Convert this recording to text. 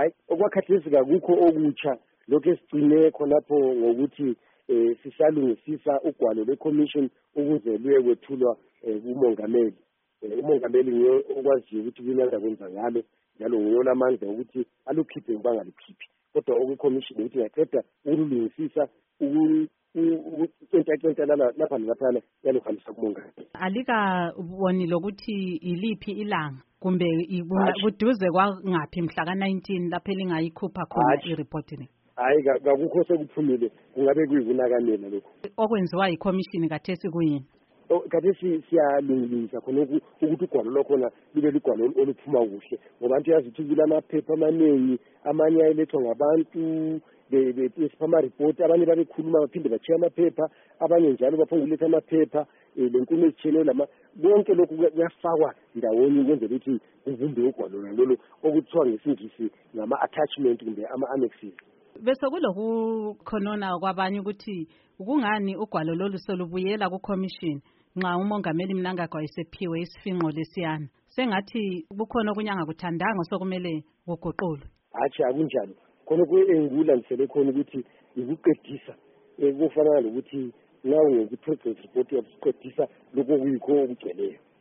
hayi okwakhathesi kakukho okutsha lokho esigcine khonapho ngokuthi sisalungisisa ugwalo lwe-commission ukuze luye kwethulwa kumongameli. Umongameli nguye okwaziyo ukuthi kuyini kwenza ngalo njalo nguye olamandla ukuthi alukhiphe bangalukhiphi. Kodwa okwi-commission ukuthi ngaqeda ukulungisisa ukucenta lapha nalaphana yaluhambisa kumongameli. Alikaboni lokuthi iliphi ilanga kumbe kuduze kwangaphi mhla ka-19 lapho elingayikhupha khona i-report le? Hayi kakukho sekuphumile kungabe kuyikunakanela lokho. Okwenziwa yi-commission kathesi kuyini? Kathesi siyalungisa khona ukuthi ugwalo lwakhona lube ligwalo oluphuma kuhle ngoba abantu yazi ukuthi kulamaphepha amaningi amanye ayelethwa ngabantu besipha ama-report abanye babekhuluma baphinde batshiya amaphepha abanye njalo baphonguletha amaphepha lenkulumo ezitshiyeneyo konke lokhu kuyafakwa ndawonye ukwenzela ukuthi kuvumbe ugwalo lolo okuthiwa ngesingisi ngama-attachment kumbe ama-annexes. Bese kulokukhonona kwabanye ukuthi kungani ugwalo lolu solubuyela ku-commission nxa umongameli Mnangagwa esephiwe isifinqo lesiyana sengathi kukhona okunye angakuthandanga sokumele kuguqulwe. Hatshi akunjalo khona engulandisele khona ukuthi ukuqedisa kufana lokuthi nxa ungeke progress report yokuqedisa lokho kuyikho okugcweleyo.